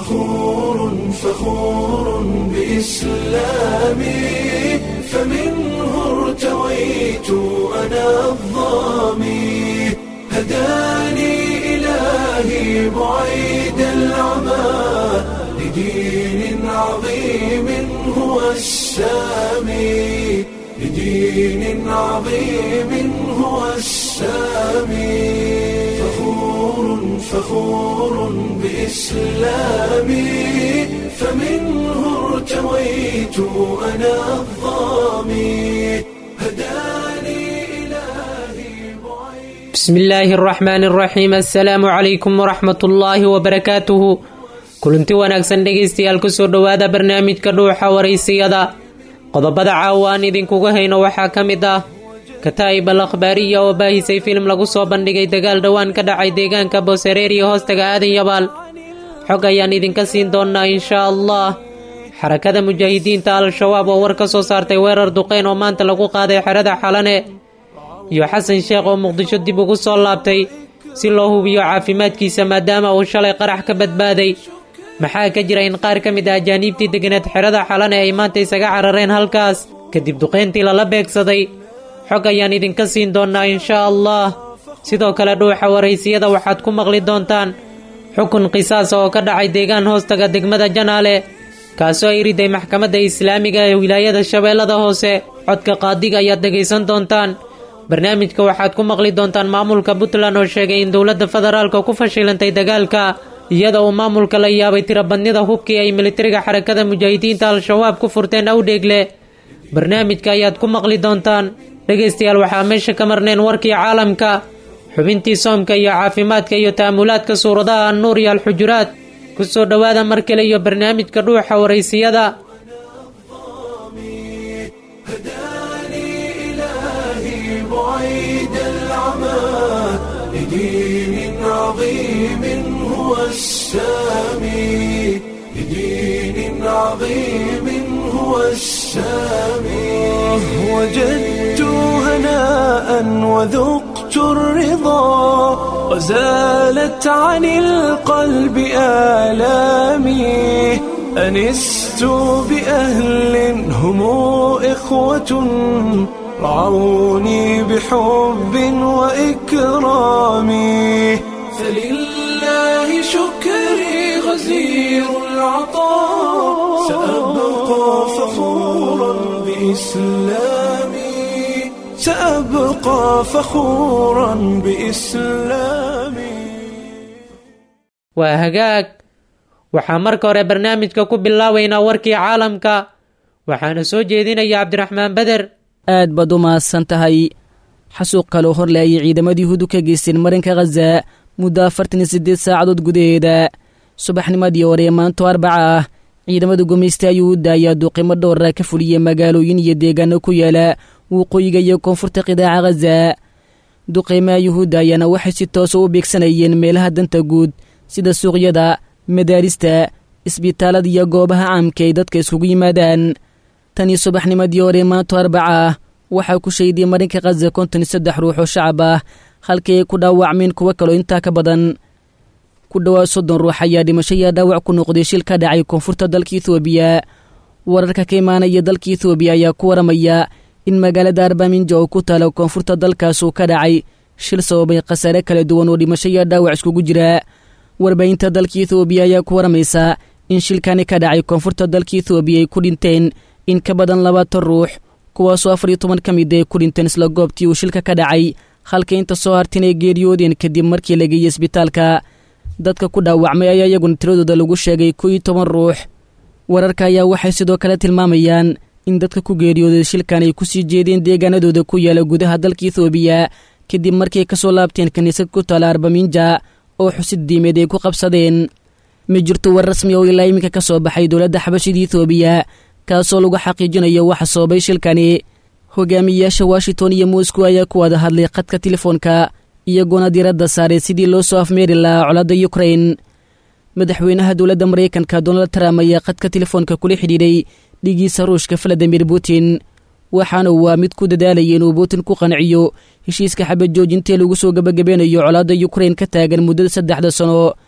فخور بإسلامي فمنه ارتويت أنا الظامي هداني إلهي بعيد العمى لدين عظيم هو السامي لدين عظيم هو السامي فخور بإسلامي فمنه ارتويت أنا الظامي هداني إلهي بعيد. بسم الله الرحمن الرحيم. السلام عليكم ورحمة الله وبركاته. kulanti wanaagsan dhegaystayaal kusoo dhowaada barnaamijka dhuuxa waraysiyada. qodobada caawa aan idinkuga hayno waxaa ka mid ah kataa'ib al akhbaariya oo baahisay filim lagu soo bandhigay dagaal dhowaan ka dhacay deegaanka boosareer iyo hoostaga aadan yabaal. xog ayaan idinka siin doonnaa inshaa allah. xarakada mujaahidiinta al-shabaab oo war ka soo saartay weerar duqeyn oo maanta lagu qaaday xerada xalane, iyo xasan sheekh oo muqdisho dib ugu soo laabtay si loo hubiyo caafimaadkiisa maadaama uu shalay qarax ka badbaaday. maxaa ka jira in qaar ka mid ah ajaaniibtii deganeed xerada xalane ay maanta isaga carareen halkaas kadib duqeyntii lala beegsaday? xog ayaan idinka siin doonnaa inshaa allah. sidoo kale dhuuxa waraysiyada waxaad ku maqli doontaan xukun qisaasa oo ka dhacay deegaan hoostaga degmada janaale, kaasoo ay riday maxkamadda islaamiga ee wilaayada shabeellada hoose. codka qaadiga ayaad dhegaysan doontaan. barnaamijka waxaad ku maqli doontaan maamulka puntland oo sheegay in dowladda federaalka ku fashilantay dagaalka, iyada uu maamulka la yaabay tirabadnida hubkii ay militariga xarakada mujaahidiinta al-shabaab ku furteen awdheegle. barnaamijka ayaad ku maqli doontaan. dhegaystayaal, waxaa meesha ka marneen warkii caalamka, xubintii soomka iyo caafimaadka iyo ta'amulaadka suuradaha annuur iyo alxujuraad. ku soo dhowaada mar kale iyo barnaamijka dhuuxa waraysiyada. وجدت هناء وذقت الرضا وزالت عن القلب آلامي أنست بأهل هم إخوة رعوني بحب وإكرام فلله شكري غزير العطاء سأبقى فخورا بإسلامي سأبقى فخورا بإسلامي. waa hagaag. waxaa marka hore barnaamijka ku bilaabaynaa warkii caalamka, waxaana soo jeedinaya cabdiraxmaan beder. aad baad u mahadsan tahay. xasuuq kaloo horle ayay ciidamadii hudu ka geysteen marinka khaza muddo 48 saacadood gudaheeda. subaxnimadii hore maanto arbaca ah, ciidamada gumaysta ayuu u daayaa duqimo dhowra ka fuliyey magaalooyin iyo deegaano ku yaala waqooyiga iyo koonfurta qidaaca khaza. duqimaha yuhuudda ayaana waxay si toosa u beegsanayeen meelaha danta guud sida suuqyada, madaarista, isbitaalada iyo goobaha caamka ay dadka iskugu yimaadaan. tan iyo subaxnimadii hore maanto arbaca ah, waxaa ku shahiday marinka khaza 53 ruux oo shacab ah, halkii ay ku dhaawacmeen kuwo kaloo intaa ka badan. ku dhowaad 30 ruux ayaa dhimasho iyo dhaawac ku noqday shil ka dhacay koonfurta dalka Itoobiya. wararka ka imaanaya dalka Itoobiya ayaa ku waramaya in magaalada Arbaminjo oo ku taala koonfurta dalkaas uu ka dhacay shil sababay khasaare kala duwan oo dhimasho iyo dhaawac iskugu jira. warbaahinta dalka Itoobiya ayaa ku waramaysa in shilkani ka dhacay koonfurta dalka Itoobiya ay ku dhinteen in ka badan 20 ruux, kuwaasoo 14 ka mid ah ku dhinteen isla goobtii uu shilka ka dhacay, halka inta soo hartin ay geeriyoodeen kadib markii la geeyey isbitaalka. dadka ku dhaawacmay ayaa iyaguna tiradooda lagu sheegay 11 ruux. wararka ayaa waxay sidoo kale tilmaamayaan in dadka ku geeriyooday shilkan ay ku sii jeedeen deegaanadooda ku yaala gudaha dalka Itoobiya kadib markii ay ka soo laabteen kaniisad ku taala Arbaminja oo xusid diimeed ay ku qabsadeen. ma jirto war rasmi oo ilaa iminka ka soo baxay dowladda xabashida Itoobiya kaasoo lagu xaqiijinayo waxa sababay shilkani. hogaamiyayaasha Washington iyo Moscow ayaa ku wada hadlay khadka telefoonka, iyagoona diiradda saaray sidii loo soo afmeeri lahaa colaadda Ukraine. madaxweynaha dowladda Mareykanka Donald Trump ayaa khadka telefoonka kula xidhiidhay dhigiisa Ruushka Vladimir Putin, waxaana waa mid ku dadaalayay inuu Putin ku qanciyo heshiiska xabad joojinta lagu soo gabagabeynayo colaadda Ukraine ka taagan muddada 3 sano.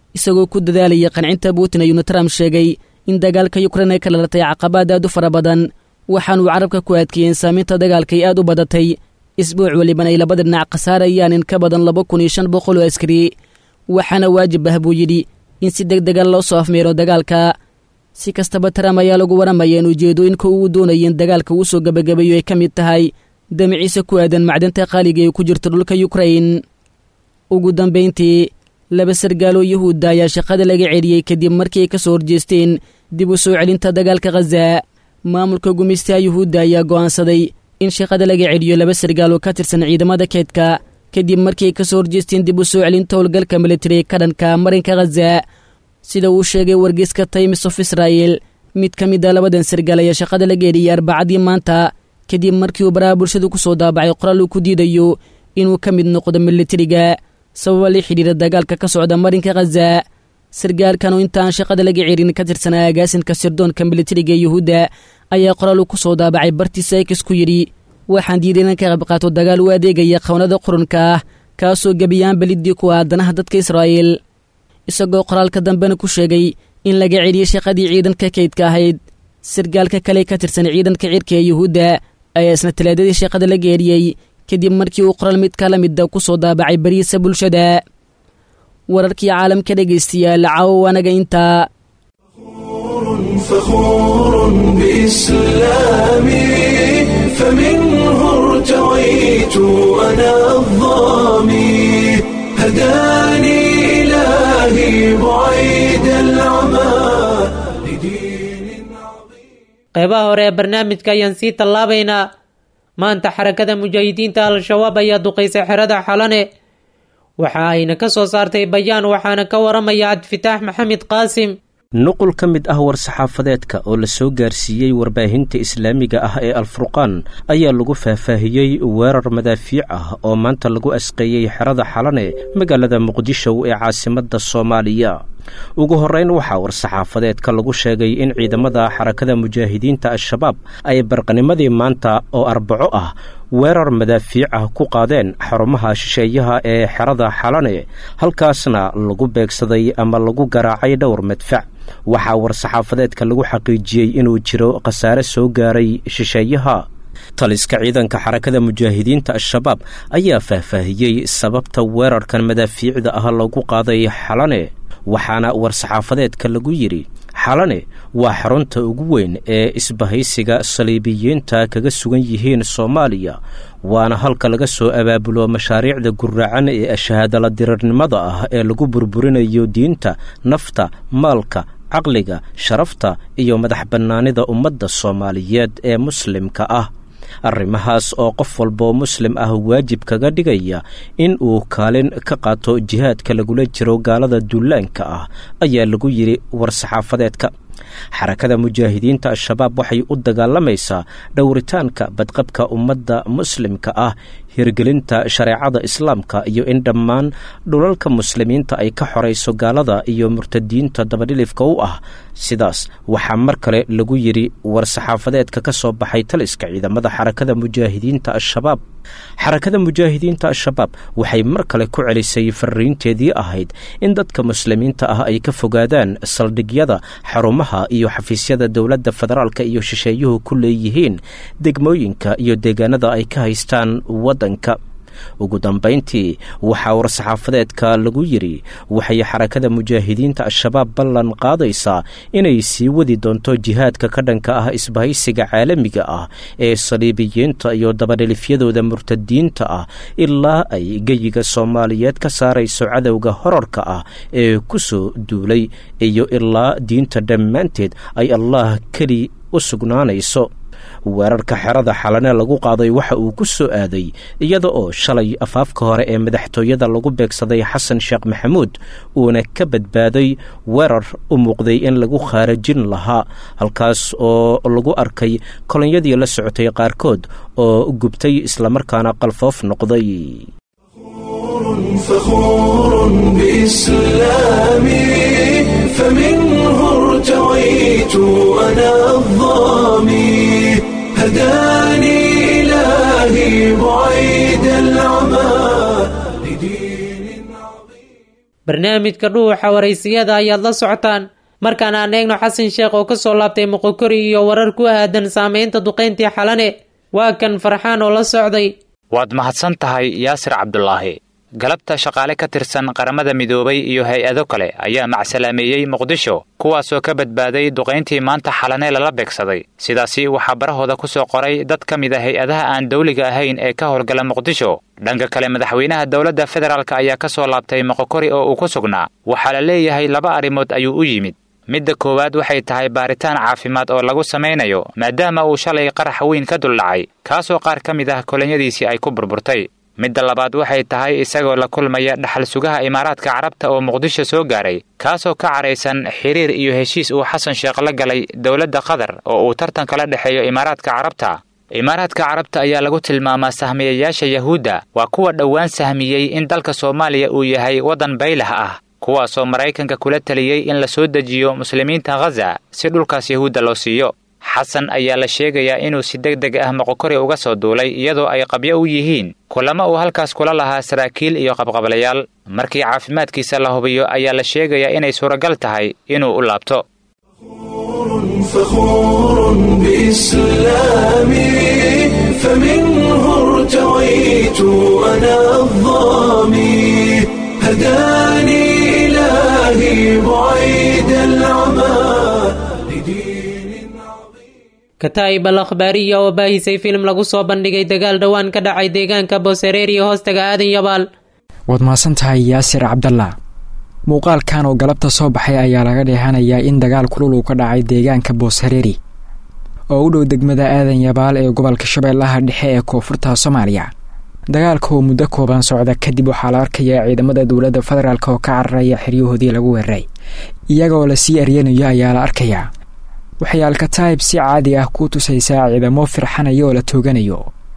isagoo ku dadaalaya qancinta putin ayuuna trump sheegay in dagaalka yukrain ay ka dhalatay caqabaad aad u fara badan waxaanuu carabka ku adkeeyeen saamaynta dagaalka ay aad u badatay isbuuc weliban ay labada dhinac khasaarayaan in ka badan 2,500 oo askari waxaana waajib ah buu yidhi in si deg dega loo soo afmeero dagaalka si kastaba trump ayaa lagu waramaya in ujeedooyinka uu doonaya in dagaalka uu soo gabagabayo ay ka mid tahay damiciisa ku aadan macdanta qaaliga ee ku jirta dhulka yukrain ugu dambayntii 2 sargaaloo yuhuudda ayaa shaqada laga celiyey kadib markii ay ka soo horjeesteen dib u soo celinta dagaalka khaza maamulka gumaystaha yuhuudda ayaa go'aansaday in shaqada laga celiyo 2 sargaal oo ka tirsan ciidamada keedka kadib markii ay ka soo horjeesteen dib u soo celinta howlgalka militari ka dhanka marinka khaza sida uu sheegay wargeyska Times of Israel mid ka mid ah 2 sargaal ayaa shaqada laga celiyey Arbacadii maanta kadib markii uu baraha bulshada ku soo daabacay qoraal uu ku diidayo inuu ka mid noqdo militariga sabab la xiriira dagaalka ka socda marinka khaza sargaalkan oo intaan shaqada laga celin ka tirsanaa agaasinka sirdoonka militariga yuhuudda ayaa qoraal ku soo daabacay bartiisa X ku yidhi waxaan diiday inaan ka qayb qaato dagaal u adeegaya qawnada qurunka ah kaasoo gebiyaan balidii ku aadanaha dadka Israa'iil isagoo qoraalka dambena ku sheegay in laga celiyay shaqadii ciidanka kaydka ahayd sargaalka kale ka tirsan ciidanka cirka ee yuhuudda ayaa isna talaadadii shaqada laga celiyey kadib markii uu qoraal mid kala mid ku soo daabacay bariisa bulshada wararkii caalamka dhegeystayaal caawa wanaga intaa فخور بإسلامي فمنه ارتويت أنا الظامي هداني إلهي بعيد العمى لدين عظيم qaybaha hore ee barnaamijka ayaan sii tallaabaynaa maanta xarakada mujaahidiinta al-shabaab ayaa duqaysay xerada xalane waxa ayna ka soo saartay bayaan waxaana ka waramaya cabdifitaax maxamed qaasim nuqul ka mid ah war-saxaafadeedka oo la soo gaarsiiyey warbaahinta islaamiga ah ee alfurqaan ayaa lagu faahfaahiyey weerar madaafiic ah oo maanta lagu asqeeyey xerada xalane magaalada muqdisho ee caasimadda soomaaliya ugu horrayn waxaa war-saxaafadeedka lagu sheegay in ciidamada xarakada mujaahidiinta al-shabaab ay barqanimadii maanta oo arbaco ah weerar madaafiic ah ku qaadeen xarumaha shisheeyaha ee xerada xalane halkaasna lagu beegsaday ama lagu garaacay dhowr madfac waxaa war-saxaafadeedka lagu xaqiijiyey inuu jiro khasaare soo gaaray shisheeyaha taliska ciidanka xarakada mujaahidiinta al-shabaab ayaa faahfaahiyey sababta weerarkan madaafiicda ah lagu qaaday xalane waxaana war-saxaafadeedka lagu yidhi xalane waa xarunta ugu weyn ee isbahaysiga saliibiyiinta kaga sugan yihiin soomaaliya waana halka laga soo abaabulo mashaariicda gurracan ee ashahaadala dirirnimada ah ee lagu burburinayo diinta nafta maalka caqliga sharafta iyo madax bannaanida ummadda soomaaliyeed ee muslimka ah arrimahaas oo qof walboo muslim ah waajib kaga dhigaya in uu kaalin ka qaato jihaadka lagula jiro gaalada duulaanka ah ayaa lagu yidhi war-saxaafadeedka xarakada mujaahidiinta al-shabaab waxay u dagaalamaysaa dhowritaanka badqabka ummadda muslimka ah hirgelinta shareecada islaamka iyo in dhammaan dhulalka muslimiinta ay ka xorayso gaalada iyo murtadiinta dabadhilifka u ah sidaas waxaa mar kale lagu yidhi war-saxaafadeedka ka soo baxay taliska ciidamada xarakada mujaahidiinta al-shabaab xarakada mujaahidiinta al-shabaab waxay mar kale ku celisay fariinteedii ahayd in dadka muslimiinta ah ay ka fogaadaan saldhigyada xarumaha iyo xafiisyada dowladda federaalka iyo shisheeyuhu ku leeyihiin degmooyinka iyo deegaanada ay ka haystaan waddanka ugu dambayntii waxaa war-saxaafadeedka lagu yidhi waxay xarakada mujaahidiinta al-shabaab ballan qaadaysaa inay sii wadi doonto jihaadka ka dhanka ah isbahaysiga caalamiga ah ee saliibiyiinta iyo dabadhilifyadooda murtadiinta ah ilaa ay geyiga soomaaliyeed ka saarayso cadowga horarka ah ee ku soo duulay iyo ilaa diinta dhammaanteed ay allah keli u sugnaanayso weerarka xerada xalane lagu qaaday waxa uu ku soo aaday iyada oo shalay afaafka hore ee madaxtooyada lagu beegsaday xasan sheekh maxamuud uuna ka badbaaday weerar u muuqday in lagu khaarajin lahaa halkaas oo lagu arkay kolonyadii la socotay qaarkood oo gubtay islamarkaana qalfoof noqday فخور بإسلامي فمنه ارتويت أنا الظامي هداني إلهي بعيد العمى لدين عظيم barnaamijka dhuuxa waraysiyada ayaad la socotaan. markaan aan eegno xasan sheekh oo kasoo laabtay moqokori iyo warar ku aadan saameynta duqeyntii xalane. waa kan farxaan oo la socday. waad mahadsan tahay yaasir cabdulaahi. galabta shaqaale ka tirsan qaramada midoobay iyo hay-ado kale ayaa macsalaameeyey muqdisho, kuwaasoo ka badbaaday duqayntii maanta xalane lala beegsaday. sidaasi waxaa barahooda ku soo qoray dad ka mid a hay-adaha aan dawliga ahayn ee ka howlgala muqdisho. dhanka kale madaxweynaha dowladda federaalk ayaa ka soo laabtay moqokori oo uu ku sugnaa. waxaa la leeyahay 2 arrimood ayuu u yimid. midda koowaad waxay tahay baaritaan caafimaad oo lagu samaynayo maadaama uu shalay qarax weyn ka duldhacay, kaasoo qaar ka mid ah kolonyadiisii ay ku burburtay. midda labaad waxay tahay isagoo la kulmaya dhaxal sugaha imaaraadka carabta oo muqdisho soo gaaray, kaasoo ka caraysan xiriir iyo heshiis uu xasan sheekh la galay dowladda qatar oo uu tartan kala dhexeeyo imaaraadka carabta. imaaraadka carabta ayaa lagu tilmaamaa sahmiyayaasha yahuudda, waa kuwa dhowaan sahmiyey in dalka soomaaliya uu yahay waddan baylah ah, kuwaasoo maraykanka kula taliyey in la soo dejiyo muslimiinta ghaza si dhulkaas yahuudda loo siiyo. xasan ayaa la sheegayaa inuu si degdeg ah moqokori uga soo duulay iyadoo ay qabyo u yihiin kulamo uu halkaas kula lahaa saraakiil iyo qabqablayaal. markii caafimaadkiisa la hubiyo ayaa la sheegayaa inay suuragal tahay inuu u laabto. فخور بإسلامي فمنه ارتويت أنا الضامي هداني إلهي بعيد العمى لدين عظيم. kataa'ib al-akhbaariya oo baahisay filim lagu soo bandhigay dagaal dhowaan ka dhacay deegaanka Boosareer iyo hoostaga Aadan Yabaal. waad mahadsan tahay yaasir cabdallah. muuqaalkan oo galabta soo baxay ayaa laga dheehanayaa in dagaal kulul uu ka dhacay deegaanka Boosareeri oo u dhow degmada Aadan Yabaal ee gobolka Shabeellaha Dhexe ee koonfurta Soomaaliya. dagaalka oo muddo kooban socda kadib waxaa la arkayaa ciidamada dowladda federaalk oo ka cararaya xeryahoodii lagu weeraray, iyagoo la sii eryanayo ayaa la arkayaa. waxay al-kataa'ib si caadi ah ku tusaysaa ciidamo firxanaya oo la tooganayo.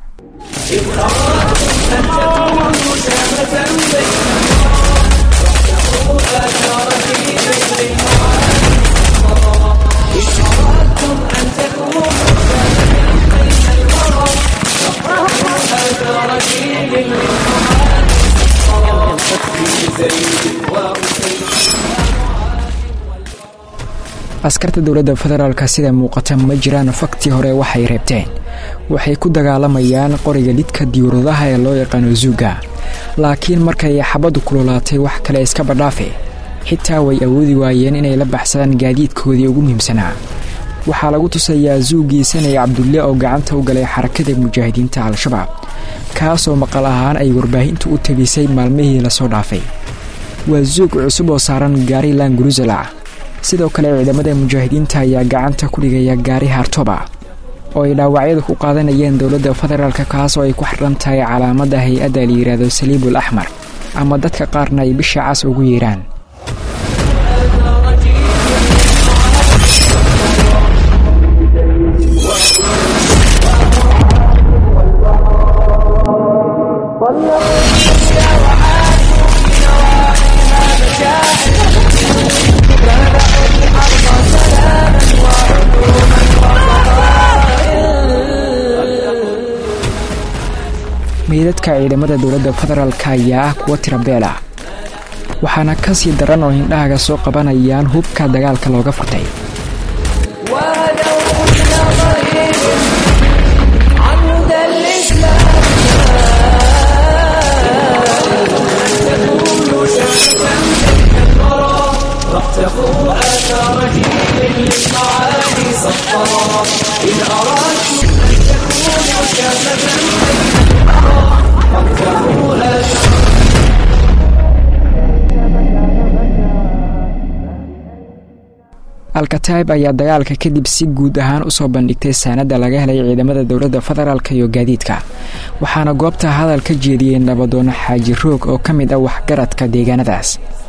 askarta dowladda federaalka sida muuqata ma jiraan fakti hore waxay reebteen. waxay ku dagaalamayaan qoriga lidka diyuuradaha ee loo yaqaano zuuga, laakiin markay xabaddu kululaatay wax kale iska badhaafe. xitaa way awoodi waayeen inay la baxsadaan gaadiidkoodii ugu muhiimsanaa. waxaa lagu tusayaa zuugii Sanay Cabdulle oo gacanta u galay xarakada mujaahidiinta al-shabaab, kaasoo maqal ahaan ay warbaahintu u tabisay maalmihii la soo dhaafay. waa zuug cusub oo saaran gaari Land Cruiser ah. sidoo kale ciidamada mujaahidiinta ayaa gacanta ku dhigaya gaari Hartoba oo ay dhaawacyada ku qaadanayeen dowladda federaalka, kaas oo ay ku xiran tahay calaamadda hay-adda la yiraahdo Saliibul Axmar ama dadka qaarna ay bisha cas ugu yeeraan. meydadka ciidamada dowladda federaalka ayaa ah kuwa tirabeel ah, waxaana ka sii daran oo indhahaga soo qabanayaan hubka dagaalka looga furtay. al-kataa'ib ayaa dagaalka kadib si guud ahaan u soo bandhigtay saanada laga helay ciidamada dowladda federaalka iyo gaadiidka, waxaana goobta hadal ka jeediyey nabadoon xaaji roog oo ka mid ah waxgaradka deegaanadaas.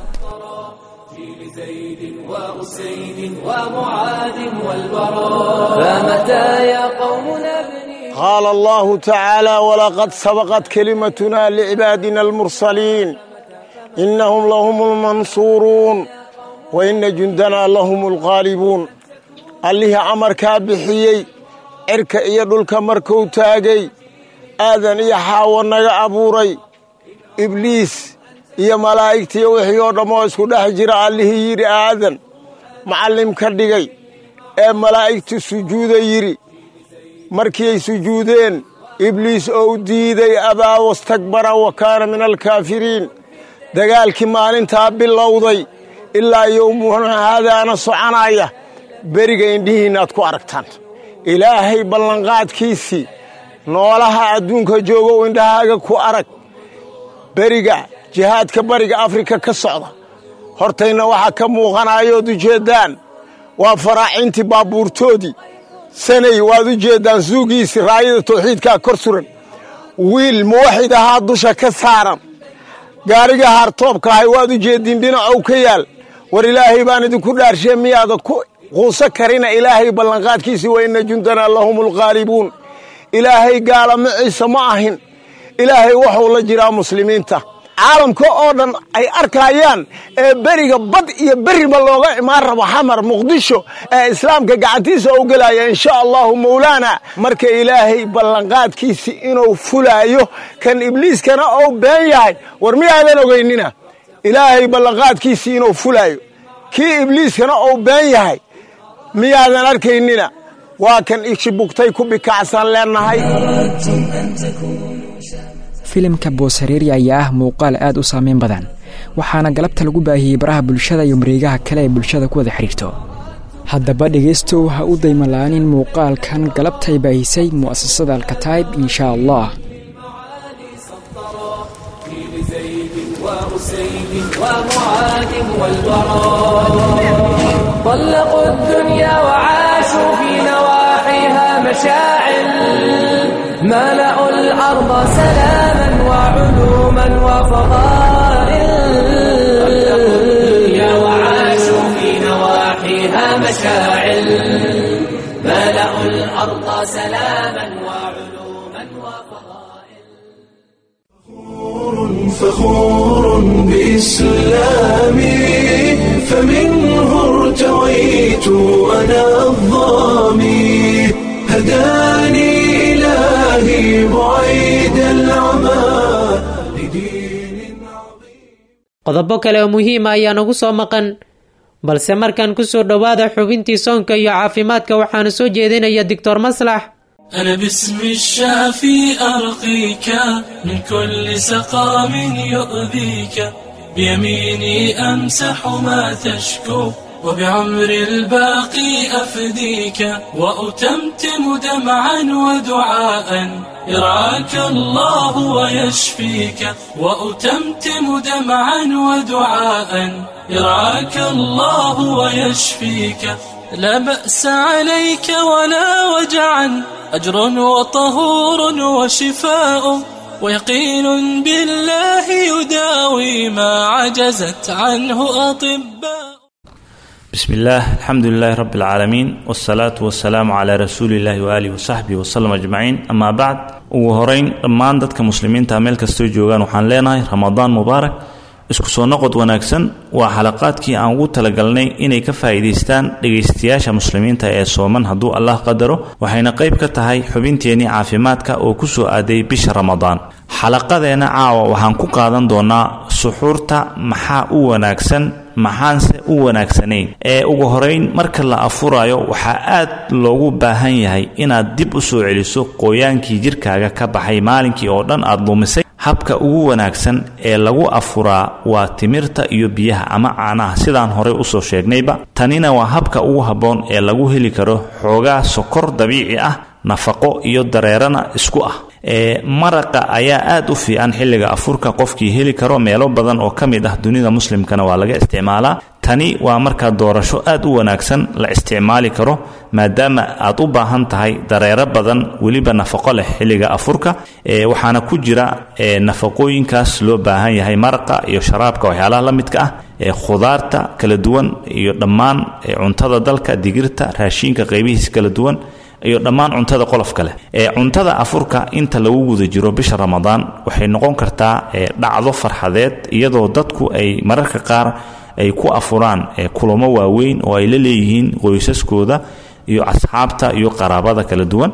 قال الله تعالى ولقد سبقت كلمتنا لعبادنا المرسلين إنهم لهم المنصورون وإن جندنا لهم الغالبون. اللي عمركا بحيي إركا إيادولك مركو تاقي آذن إيحاونا أبوري إبليس iyo malaa'igtiiyo wixii oo dhammoo isku dhex jira allihii yidhi aadan macallim ka dhigay ee malaa'igtu sujuuda yidhi markiiay sujuudeen ibliis ou diiday abaa wastakbara wa kaana min alkaafiriin dagaalkii maalintaa bilowday ilaa yowmuhuna haadaana soconaya beriga indhihiinnaad ku aragtaan ilaahay ballanqaadkiisii noolaha adduunka joogow indhahaaga ku arag beriga jihaadka bariga afrika ka socda hortayna waxaa ka muuqanayood ujeeddaan waa faraacintii baabuurtoodii sanay waad u jeeddaan suugiisii raayada tawxiidkaa kor suran wiil muwaxid ahaa dusha ka saaran gaariga haartoobkaahay waad u jeeddiin dhinacow ka yaal war ilaahay baan idinku dhaarshe miyaada ku quuso karina ilaahay ballanqaadkiisii wa inna jundanaa lahumulqaalibuun ilaahay gaalamaciisa ma ahin ilaahay waxuu la jiraa muslimiinta caalamka oo dhan ay arkayaan ee beriga bad iyo beriba looga imaan rabo xamar muqdisho ee islaamka gacantiisa u gelaya insha allahu mawlaana marka ilaahay ballanqaadkiisii inuu fulaayo kan ibliiskana ou been yahay war miyaadan ogaynina ilaahay ballanqaadkiisii inuu fulaayo kii ibliiskana ou been yahay miyaadan arkaynina waa kan ishibugtay ku bikacsan leenahay filimka boosariiri ayaa ah muuqaal aad u saameyn badan waxaana galabta lagu baahiyey baraha bulshada iyo mareegaha kale ee bulshada ku wada xidhiirto haddaba dhegaystow ha u daymala'anin muuqaalkan galabtay baahisay mu'asasada alkataib insha allah طلقوا الدنيا وعاشوا في نواحيها مشاعل ملأوا الأرض سلاما وعلوما وفضائل طلقوا الدنيا وعاشوا في نواحيها مشاعل ملأوا الأرض سلاما وعلوما وفضائل فخور بإسلامي فمنه ارتويت أنا الظامي هداني إلهي بعيد العمى لدين عظيم. qodobo kale oo muhiima ayaa nagu soo maqan balse markaan ku soo dhowaada xubintii soonka iyo caafimaadka waxaana soo jeedinaya doctor maslax. أنا باسم الشافي أرقيك من كل سقام يؤذيك بيميني أمسح ما تشكو وبعمر الباقي أفديك وأتمتم دمعا ودعاء يرعاك الله ويشفيك وأتمتم دمعا ودعاء يرعاك الله ويشفيك لا بأس عليك ولا وجعا أجر وطهور وشفاء ويقين بالله يداوي ما عجزت عنه أطباء. بسم الله الحمد لله رب العالمين والصلاة والسلام على رسول الله وآله وصحبه وسلم أجمعين. أما بعد وهرين ضمان دتك مسلمين تعمل كستو جوغان وحان ليناي رمضان مبارك isku soo noqod wanaagsan waa xalaqaadkii aan ugu talagalnay inay ka faa'iideystaan dhageystayaasha muslimiinta ee sooman hadduu Allah qadaro waxayna qayb ka tahay xubinteeni caafimaadka oo ku soo aaday bisha Ramadaan. xalaqadeena caawa waxaan ku qaadan doonaa suxuurta maxaa u wanaagsan maxaanse u wanaagsanayn. ugu horeyn marka la afurayo waxaa aad loogu baahan yahay inaad dib u soo celiso qoyaankii jirkaaga ka baxay maalinkii oo dhan aad lumisay. habka ugu wanaagsan ee lagu afuraa waa timirta iyo biyaha ama caanaha sidaan hore u soo sheegnayba. tanina waa habka ugu habboon ee lagu heli karo xoogaa sokor dabiici ah, nafaqo iyo dareerana isku ah. maraqa ayaa aad u fiican xilliga afurka qofkii heli karo meelo badan oo ka mid ah dunida muslimkana waa laga isticmaalaa. tani waa markaa doorasho aad u wanaagsan la isticmaali karo maadaama aad u baahan tahay dareero badan weliba nafaqo leh xilliga afurka. waxaana ku jira nafaqooyinkaas loo baahan yahay maraqa iyo sharaabka waxyaalaha la midka ah, khudaarta kala duwan iyo dhammaan cuntada dalka, digirta, raashinka qaybihiisa kala duwan iyo dhammaan cuntada qolofka leh. cuntada afurka inta lagu guda jiro bisha Ramadaan waxay noqon kartaa dhacdo farxadeed iyadoo dadku ay mararka qaar ay ku afuraan kulamo waaweyn oo ay la leeyihiin qoysaskooda iyo asxaabta iyo qaraabada kala duwan.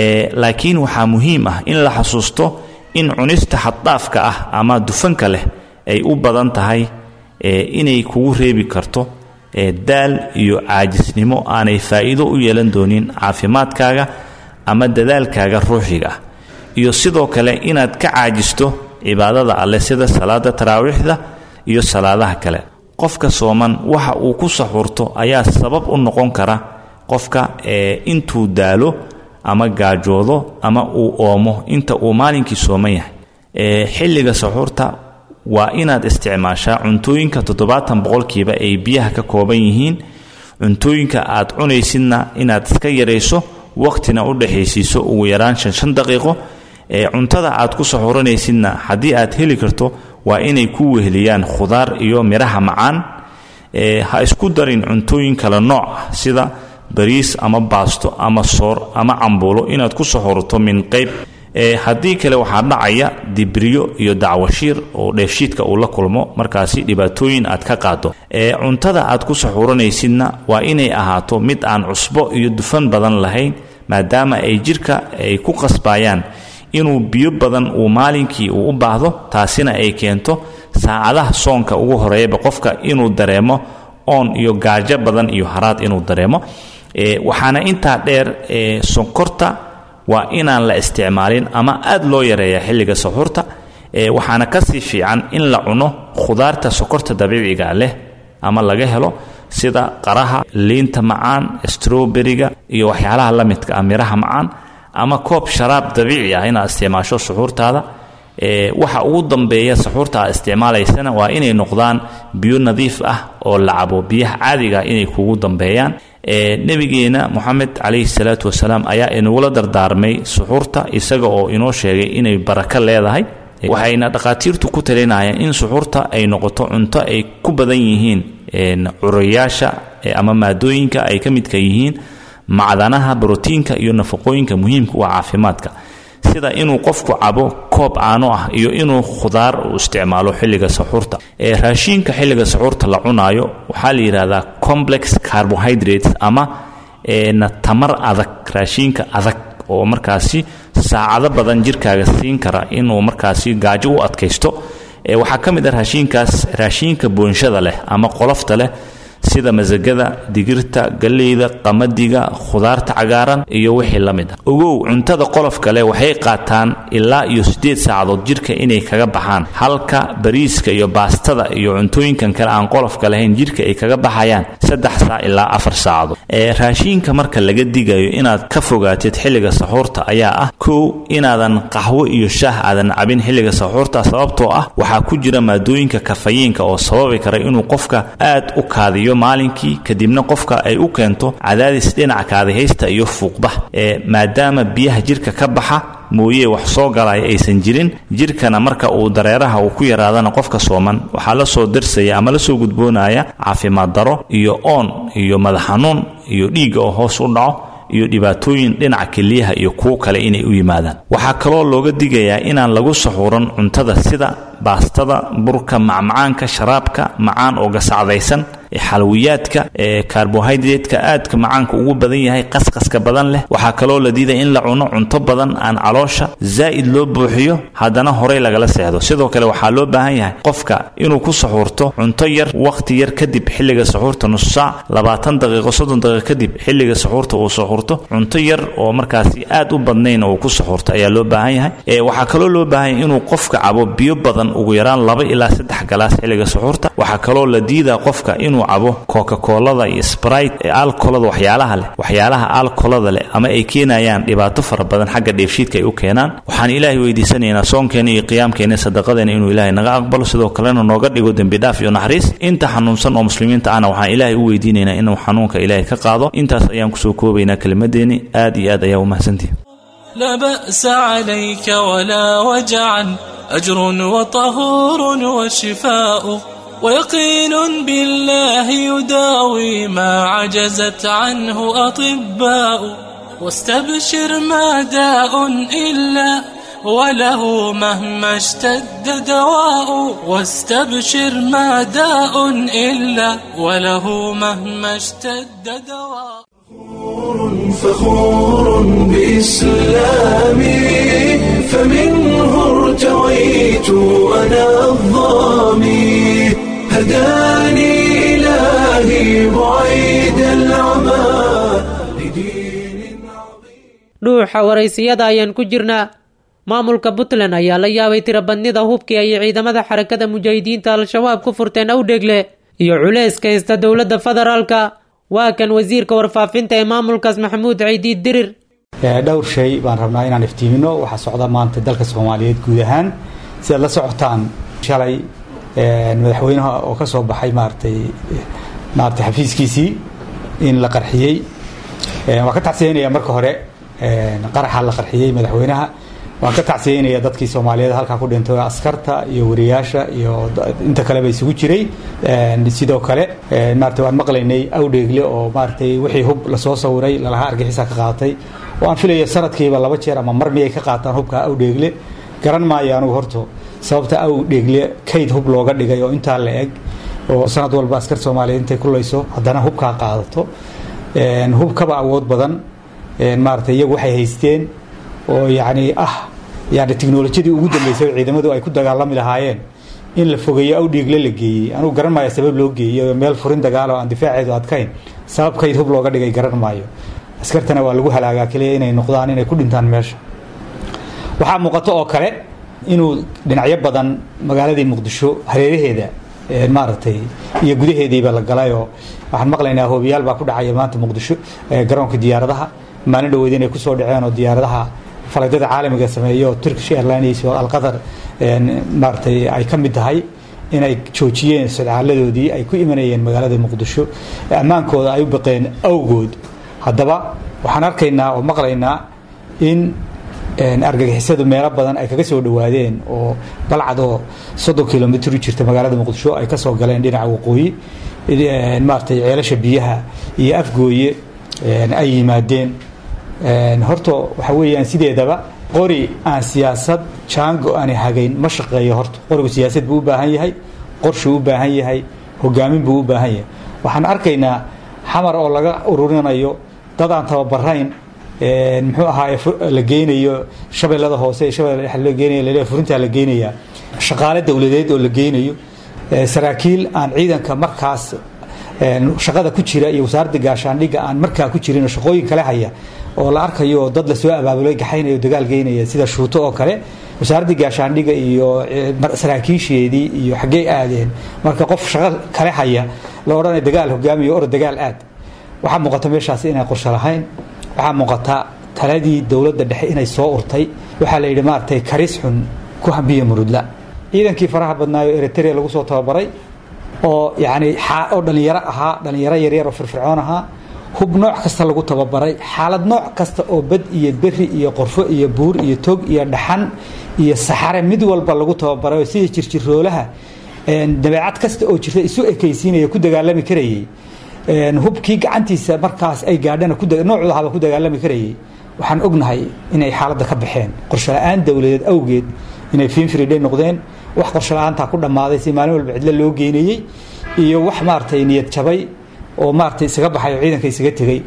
laakiin waxaa muhiim ah in la xasuusto in cunista xad-dhaafka ah ama dufanka leh ay u badan tahay inay kugu reebi karto daal iyo caajisnimo aanay faa'iido u yeelan doonin caafimaadkaaga ama dadaalkaaga ruuxiga ah, iyo sidoo kale inaad ka caajisto cibaadada alle sida salaada taraawiixda iyo salaadaha kale. qofka sooman waxa uu ku saxuurto ayaa sabab u noqon kara qofka intuu daalo ama gaajoodo ama uu oomo inta uu maalinkii sooman yahay. xilliga saxuurta waa inaad isticmaashaa cuntooyinka 70% ay biyaha ka kooban yihiin. cuntooyinka aad cunaysidna inaad iska yarayso, waqtina u dhaxaysiiso ugu yaraan 5 daqiiqo. cuntada aad ku saxuuranaysidna haddii aad heli karto waa inay ku weheliyaan khudaar iyo miraha macaan. ha isku darin cuntooyin kala nooc ah sida bariis ama baasto ama soor ama cambuulo inaad ku saxuurato min qayb. haddii kale waxaa dhacaya dibriyo iyo dacwashiir oo dheefshiidka uu la kulmo, markaasi dhibaatooyin aad ka qaado. cuntada aad ku saxuuranaysidna waa inay ahaato mid aan cusbo iyo dufan badan lahayn, maadaama ay jirka ay ku qasbayaan inuu biyo badan uu maalinkii u baahdo. taasina ay keento saacadaha soonka ugu horeeyaba qofka inuu dareemo oon iyo gaajo badan iyo haraad inuu dareemo. waxaana intaa dheer sonkorta waa inaan la isticmaalin ama aad loo yareeya xilliga saxuurta. waxaana kasii fiican in la cuno khudaarta sokorta dabiiciga leh ama laga helo sida qaraha, liinta macaan, strawberryga iyo waxyaalaha la midka ah, miraha macaan, ama koob sharaab dabiici ah inaad isticmaasho suxuurtaada. waxa ugu dambeeya saxuurta aad isticmaalaysana waa inay noqdaan biyo nadiif ah oo la cabo. biyaha caadiga inay kugu dambeeyaan. nabigeena Muhammad calayhi salaatu wasalaam ayaa inagula dardaarmay suxuurta isaga oo inoo sheegay inay barako leedahay. waxayna dhaqaatiirtu ku talinayaan in suxuurta ay noqoto cunto ay ku badan yihiin curayaasha ama maadooyinka ay ka midka yihiin macdanaha, borotiinka iyo nafaqooyinka muhiimka u ah caafimaadka, sida inuu qofku cabo koob caano ah iyo inuu khudaar u isticmaalo xilliga saxuurta. raashinka xilliga saxuurta la cunaayo waxaa la yidhaahdaa complex carbohydrates ama tamar adag, raashinka adag oo markaasi saacado badan jirkaaga siin kara inuu markaasi gaajo u adkaysto. waxaa ka mid ah raashinkaas raashinka boonshada leh ama qolofta leh sida masagada, digirta, galleyda, qamadiga, khudaarta cagaaran iyo wixii la mid ah. ogow cuntada qolofka leh waxay qaataan ilaa iyo 8 saacadood jirka inay kaga baxaan, halka bariiska iyo baastada iyo cuntooyinkan kale aan qolofka lahayn jirka ay kaga baxayaan 3 saac ilaa 4 saacadood. raashinka marka laga digayo inaad ka fogaatid xilliga saxuurta ayaa ah: 1 inaadan qaxwo iyo shaah aadan cabin xilliga saxuurta, sababtoo ah waxaa ku jira maadooyinka kafayinka oo sababi kara inuu qofka aad u kaadiyo maalinkii, kadibna qofka ay u keento cadaadis dhinaca kaadihaysta iyo fuuqbax. maadaama biyaha jirka ka baxa mooyee wax soo galaya aysan jirin, jirkana marka uu dareeraha uu ku yaraadana qofka sooman waxaa la soo darsaya ama la soo gudboonaya caafimaad daro iyo oon iyo madax xanuun iyo dhiigga oo hoos u dhaco iyo dhibaatooyin dhinaca keliyaha iyo kuwo kale inay u yimaadaan. waxaa kaloo looga digayaa inaan lagu saxuuran cuntada sida baastada, burka, macmacaanka, sharaabka macaan oo gasacdaysan, xalwiyaadka, carbohydrate-ka aadka macaanka ugu badan yahay, qasqaska badan leh. waxaa kaloo la diiday in la cuno cunto badan aan caloosha zaa'id loo buuxiyo haddana horey lagala seexdo. sidoo kale waxaa loo baahan yahay qofka inuu ku saxuurto cunto yar waqti yar kadib xilliga saxuurta, nus saac, 20 daqiiqo, 30 daqiiqo kadib xilliga saxuurta uu saxuurto. cunto yar oo markaasi aad u badnayn oo ku saxuurto ayaa loo baahan yahay. waxaa kaloo loo baahan yahay inuu qofka cabo biyo badan ugu yaraan 2 ilaa 3 galaas xilliga saxuurta. waxaa kaloo la diidaa qofka inuu cabo coca-colada iyo sprite alcoholada waxyaalaha alcoholada leh ama ay keenayaan dhibaato fara badan xagga dheefshiidka ay u keenaan. waxaan ilaahay weydiisanaynaa soonkeena iyo qiyaamkeena sadaqadeena inuu ilaahay naga aqbalo, sidoo kalena nooga dhigo dembi dhaaf iyo naxariis. inta xanuunsan oo muslimiinta ahna waxaan ilaahay u weydiinaynaa inuu xanuunka ilaahay ka qaado. intaas ayaan kusoo koobaynaa kelimadeeni. aad iyo aad ayaa u mahadsantihi. لا بأس عليك ولا وجعا، أجر وطهور وشفاء، ويقين بالله يداوي ما عجزت عنه أطباء. واستبشر ما داء إلا وله مهما اشتد دواء، واستبشر ما داء إلا وله مهما اشتد دواء. فخور بإسلامي فمنه ارتويت أنا الضامي هداني إلهي بعيد العمى لدين عظيم. dhuuxa waraysiyada ayaan ku jirnaa. maamulka puntland ayaa la yaabay tirabadnida hubkii ay ciidamada xarakada mujaahidiinta al-shabaab ku furteen awdheegle iyo culeyska haysta dowladda federaalka. waa kan wasiirka warfaafinta ee maamulkaas maxamuud ciidiid dirir. dhowr shay baan rabnaa inaan iftiimino waxa socda maanta dalka Soomaaliyeed guud ahaan sida la socotaan shalay madaxweynaha oo ka soo baxay maartay xafiiskiisii in la qarxiyay waa ka tacsiinaya marka hore qaraxa la qarxiyay madaxweynaha waa ka tacsiinaya dadkii Soomaaliyeed halka ku dhintay askarta iyo wariyaasha iyo inta kale bay isugu jiray sidoo kale maartay waan maqlaynay awdheegle oo maartay wixii hub la soo sawiray lalaha argixisa ka qaatay oo aan filayo sanadkiiba 2 jeer ama mar miyay ka qaataan hubka awdheegle garan maayaan uu horto sababta awdheegle kayd hub looga dhigay oo inta la eg oo sanad walba askar Soomaaliyeed intay ku leyso haddana hubka qaadato hubkaba awood badan maartay iyagu waxay haysteen oo yani tiknoolajiyadii ugu dambeysay ciidamadu ay ku dagaalami lahaayeen in la fogeeyo awdheegle la geeyay anu garan maayo sabab loo geeyay meel furin dagaal oo aan difaaceedu adkayn sababkeed hub looga dhigay garan maayo askartana waa lagu halaagaa kaliya inay noqdaan inay ku dhintaan meesha waxa muuqato oo kale inuu dhinacyo badan magaaladii Muqdisho hareeraheeda maartay iyo gudaheediiba la galayo waxaan maqlaynaa hoobiyaal baa ku dhacay maanta Muqdisho garoonka diyaaradaha maalin dhaweed inay ku soo dhaceen oo diyaaradaha falaydada caalamiga sameeyo Turkish Airlines iyo Al Qatar maartay ay ka mid tahay inay joojiyeen socdaaladoodii ay ku imanayeen magaalada Muqdisho amaankooda ay u baqeen awgood haddaba waxaan arkaynaa oo maqlaynaa in argagixisadu meelo badan ay kaga soo dhawaadeen oo balcado 30 kilomitir jirta magaalada Muqdisho ay ka soo galeen dhinaca waqooyi maartay ceelasha biyaha iyo afgooye ay yimaadeen horto waxa weeyaan sideedaba qori aan siyaasad jaango aan hagayn ma shaqeeyo horto qorigu siyaasad buu u baahan yahay qorshe u baahan yahay hogaamin buu u baahan yahay waxaan arkaynaa xamar oo laga ururinayo dad aan tababarayn muxuu ahaa la geynayo shabeellada hoose shabeellada la geynayo leeyahay furinta la geynayaa shaqaale dawladeed oo la geynayo saraakiil aan ciidanka markaas shaqada ku jira iyo wasaaradda gaashaandhigga aan markaa ku jirin shaqooyin kale haya oo la arkayo dad la soo abaabulay gaxaynayo dagaal geynaya sida shuuto oo kale wasaaradda gaashaandhigga iyo saraakiisheedii iyo xagee aadeen marka qof shaqo kale haya la oranay dagaal hogaamiyo oo dagaal aad waxa muuqata meeshaas inay qorshe lahayn waxa muuqata taladii dawladda dhexe inay soo urtay waxa la yiri maartay karis xun ku hambiye murudla ciidankii faraha badnaayo Eritrea lagu soo tababaray oo yani oo dhalinyaro yaryar oo firfircoon ahaa hub nooc kasta lagu tababaray xaalad nooc kasta oo bad iyo berri iyo qorfo iyo buur iyo tog iyo dhaxan iyo saxare mid walba lagu tababaray sida jirjiroolaha dabeecad kasta oo jirta isu ekaysiinaya ku dagaalami karayay hubkii gacantiisa markaas ay gaadhana noocudaaba ku dagaalami karayay waxaan ognahay inay xaaladda ka baxeen qorshe la'aan dawladeed awgeed inay fiinfiriday noqdeen wax qorshe la'aanta ku dhamaaday si maalin walba cidla loo geynayay iyo wax maartay niyad jabay oo maartay isaga baxay ciidanka isaga tagay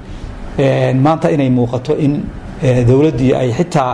maanta inay muuqato in dawladii ay xitaa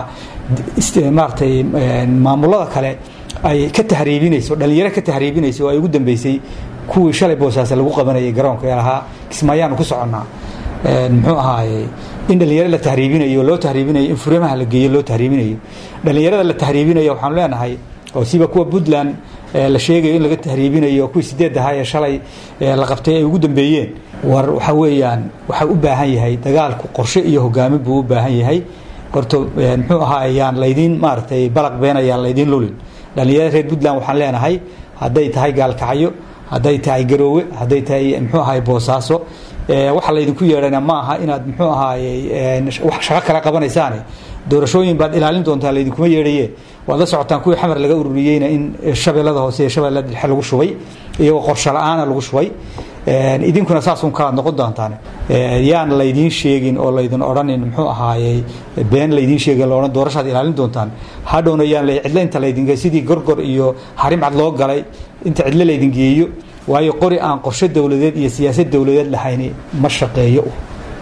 maartay maamulada kale ay ka tahriibinayso dhalinyaro ka tahriibinayso oo ay ugu dambeysay kuwii shalay boosaas lagu qabanayay garoonka ahaa Kismaayaan ku soconaa muxuu ahaayay in dhalinyaro la tahriibinayo loo tahriibinayo in furimaha la geeyo loo tahriibinayo dhalinyarada la tahriibinayo waxaan leenahay oo siba kuwa Puntland la sheegay in laga tahriibinayo kuwii 8 ahaa ee shalay la qabtay ay ugu dambeeyeen war waxa weeyaan waxa u baahan yahay dagaalku qorshe iyo hogaamin buu u baahan yahay horto muxuu ahaayaan laydin maartay balaq beenayaan laydin lulin dhalinyarada reer Puntland waxaan leenahay haday tahay gaalkacyo haday tahay garoowe haday tahay muxuu ahaay boosaaso waxa la idinku yeedhana ma aha inaad muxuu ahaay wax shaqo kala qabanaysaan doorashooyin baad ilaalin doontaa la idinku yeedhaye wada socotaan kuwii xamar laga ururiyayna in shabeellada hoose iyo shabeellada dhexe lagu shubay iyo qorshe la'aan lagu shubay idinkuna saasun ka noqon doontaan yaan la idin sheegin oo la idin oranin muxuu ahaayay been la idin sheegay la oran doorashada ilaalin doontaan hadhowna yaan la cidla inta la idin sidii gorgor iyo harim cad loo galay inta cidla la idin geeyo waayo qori aan qorshe dawladeed iyo siyaasad dawladeed lahayn ma shaqeeyo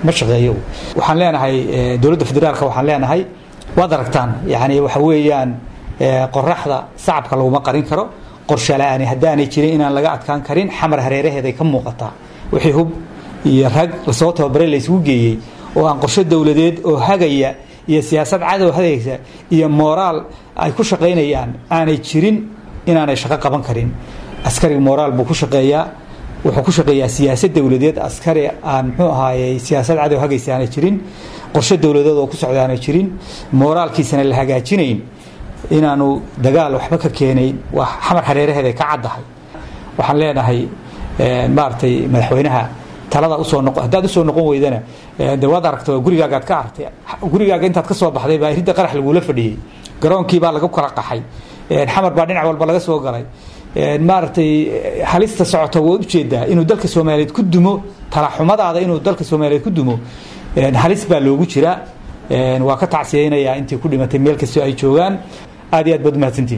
ma shaqeeyo waxaan leenahay dowladda federaalka waxaan leenahay waad aragtaan yani waxa weeyaan qoraxda sacabka laguma qarin karo qorshe la'aani haddaanay jirin inaan laga adkaan karin xamar hareeraheeday ka muuqataa wixii hub iyo rag lasoo tababaray la isugu geeyey oo aan qorshe dowladeed oo hagaya iyo siyaasad cadow hadaysa iyo moraal ay ku shaqaynayaan aanay jirin inaanay shaqo qaban karin askariga moraal buu ku shaqeeyaa wuxuu ku shaqeeyaa siyaasad dowladeed askari aan muxuu ahaayey siyaasad cadow hagaysa aanay jirin qorshe dowladeed oo ku socda aanay jirin moraalkiisana la hagaajinayn inaanu dagaal waxba ka keenayn waa xamar hareeraheeda ka caddahay waxaan leenahay maartay madaxweynaha talada usoo noqo haddaad usoo noqon weydana de waad aragto gurigaagaad ka aragtay gurigaaga intaad ka soo baxday baa ridda qarax lagula fadhiyey garoonkii baa lagu kala qaxay xamar baa dhinac walba laga soo galay maaragtay halista socota waad ujeedaa inuu dalka soomaaliyeed ku dumo talaxumadaada inuu dalka soomaaliyeed ku dumo halis baa loogu jiraa waa ka tacsiyeynayaa intii ku dhimatay meel kastoo ay joogaan aad iyo aad baad umahadsantihin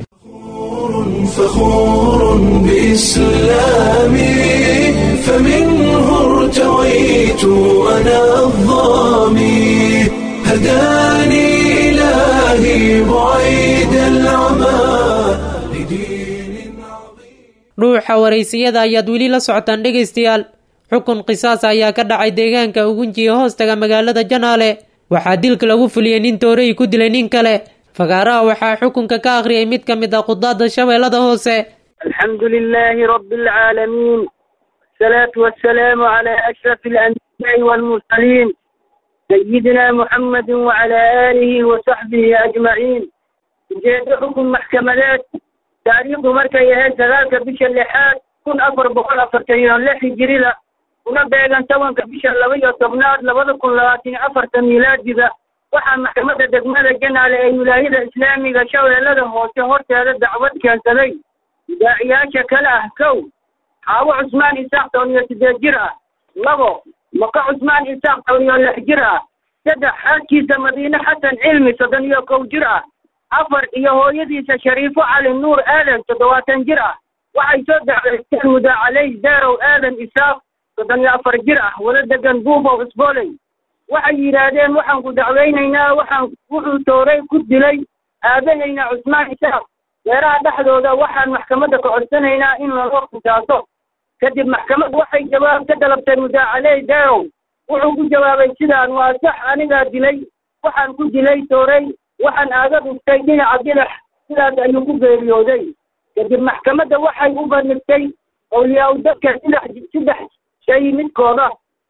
فخور بإسلامي فمنه ارتويت أنا الضامي هداني إلهي بعيد العمى لدين عظيم dhuuxa waraysiyada ayaad weli la socotaan dhegaystayaal xukun qisaas ayaa ka dhacay deegaanka ugunjiya hoostaga magaalada janaale waxaa dilka lagu fuliyey nin toorey ku dilay nin kale fagaaraha waxaa xukunka ka akhriyay mid ka mid ah qudaada shabeellada hoose alxamdu lilaahi rabbi alcaalamiin asalaatu wassalaamu calaa ashrafi alanbiyaai waalmursaliin sayidina muxammadin wacalaa aalihi wa saxbihi ajmaciin ujeedo xukun maxkamadeed taariikhdu markay ahayd 9 bisha 6 1446 hijrida una beegan 7 bisha 12 2024 miilaadiga waxaa maxkamadda degmada janaale ee wilaayada islaamiga shabeellada hoose horteeda dacwad keensaday mudaaciyaasha kale ah 1 xaawo cusmaan isaaq 18 jir ah 2 maka cusmaan isaaq 16 jir ah 3 xaaskiisa madiine xasan cilmi 31 jir ah 4 iyo hooyadiisa shariifo cali nuur aadan 70 jir ah waxay soo dacweysteen mudaacaley daarow aadan isaaq 34 jir ah wada degan buubow isbooley waxay yidhaahdeen waxaan ku dacweynaynaa wuxuu toorey ku dilay aabahayna cusmaan isaaq beeraha dhexdooda waxaan maxkamadda ka codsanaynaa in loo qisaaso kadib maxkamaddu waxay jawaab ka dalabtay mudaacaley daarow wuxuu ku jawaabay sidaan waa sax anigaa dilay waxaan ku dilay toorey waxaan aaga dhuftay dhinaca bidix sidaas ayuu ku geeriyooday kadib maxkamadda waxay u bandhigtay awliyaa dadka 3 shay midkooda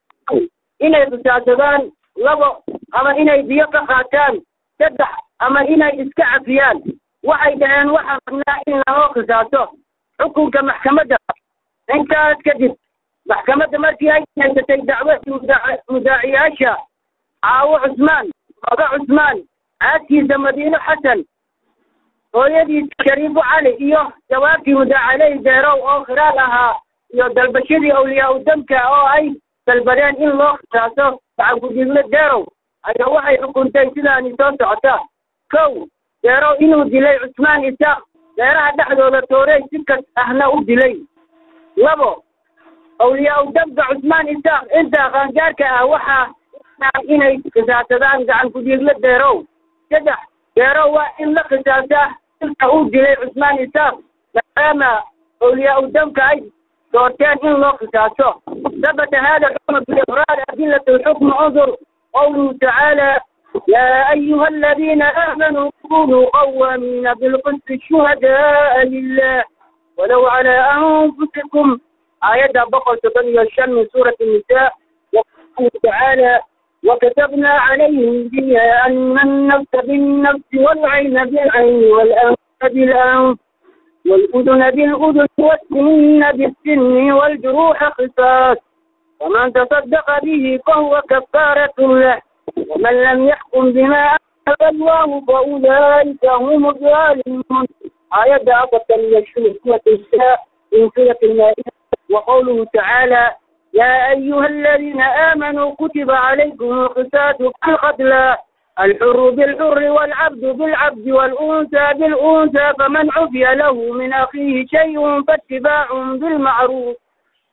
inay qisaasadaan 2 ama inay biyo ka qaataan 3 ama inay iska cafiyaan waxay dhaheen waxaan rabnaa in loo qisaaso xukunka maxkamadda intaas kadib maxkamadda markii ay haysatay dacwadii mudaaciyaasha caawo cusmaan maka cusmaan caaskiisa madiino xasan hooyadiisa shariifo cali iyo jawaabtii mudaacaley deerow oo khiraal ahaa iyo dalbashadii awliyaa udamka oo ay dalbadeen in loo qisaaso gacanku-dhiigle deerow ayaa waxay xukuntay sidaani soo socota 1 deerow inuu dilay cusmaan isaaq beeraha dhexdooda toorey si kas ahna u dilay 2 awliyaa udamka cusmaan isaaq inta qaangaarka ah waxaa inay qisaasadaan gacanku-dhiigle deerow 3 deerow waa in la qisaasaa ilka uu dilay cusmaan isaaq maadaama awliyaa udamka ay doorteen in loo qisaaso ثبت هذا الحكم بإقرار أدلة الحكم انظر قوله تعالى يا أيها الذين آمنوا كونوا قوامين بالقسط شهداء لله ولو على أنفسكم آية بقرة 8 من سورة النساء وقوله تعالى وكتبنا عليهم فيها أن النفس بالنفس والعين بالعين والأنف بالأنف والأذن بالأذن والسن بالسن والجروح قصاص ومن تصدق به فهو كفارة له ومن لم يحكم بما أنزل الله فأولئك هم الظالمون آية أبطل يشوه من سورة المائدة وقوله تعالى يا أيها الذين آمنوا كتب عليكم القصاص في القتلى الحر بالحر والعبد بالعبد والأنثى بالأنثى فمن عفي له من أخيه شيء فاتباع بالمعروف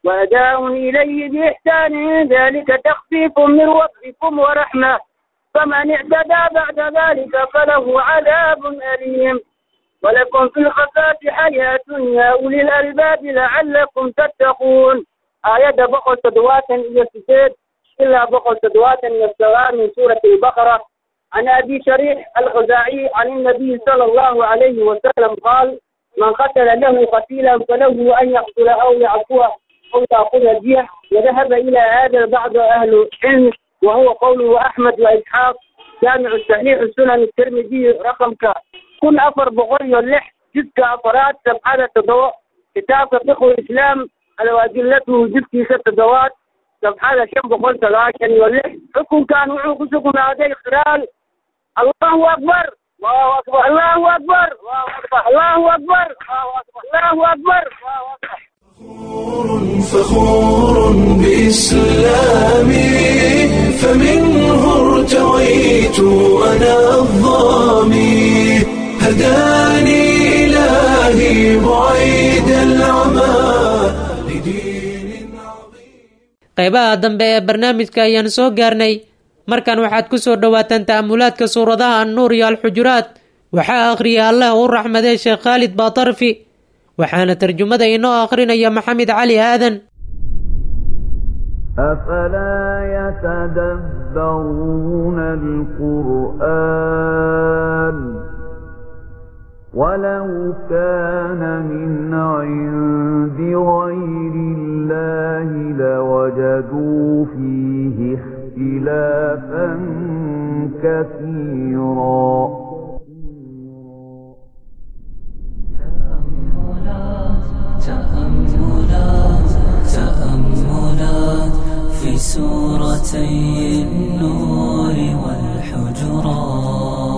وأداء إليه بإحسان ذلك تخفيف من ربكم ورحمة فمن اعتدى بعد ذلك فله عذاب أليم ولكم في الخفاء حياة يا أولي الألباب لعلكم تتقون آية بقل صدوات يستفيد إلا بقل صدوات يستوى من سورة البقرة عن أبي شريح الخزاعي عن النبي صلى الله عليه وسلم قال من قتل له قتيلا فله أن يقتل أو يعفوه أو تأخذ الدية وذهب إلى هذا بعض أهل العلم وهو قوله أحمد وإسحاق جامع الصحيح السنن الترمذي رقم كل أفر بغري اللح جزء أفراد سبحانة تضوء كتاب فقه الإسلام على وأدلته جزء 6 دوات سبحانة شم بغل ثلاثة واللح حكم كان وعوكسكم هذا الخلال الله أكبر الله أكبر الله أكبر الله أكبر الله أكبر الله أكبر فخور بإسلامي فمنه ارتويت أنا الظامي هداني إلهي بعيد العمى qaybaha dambe ee barnaamijka ayaan soo gaarnay markan waxaad ku soo dhowaataan ta'amulaadka suuradaha annuur iyo alxujuraat waxaa akhriya allah u raxmadee sheekh khaalid baatarfi waxaana tarjumada inoo akhrinaya maxamed cali aadan أفلا يتدبرون القرآن ولو كان من عند غير الله لوجدوا فيه اختلافا كثيرا تأملات في سورتي النور والحجرات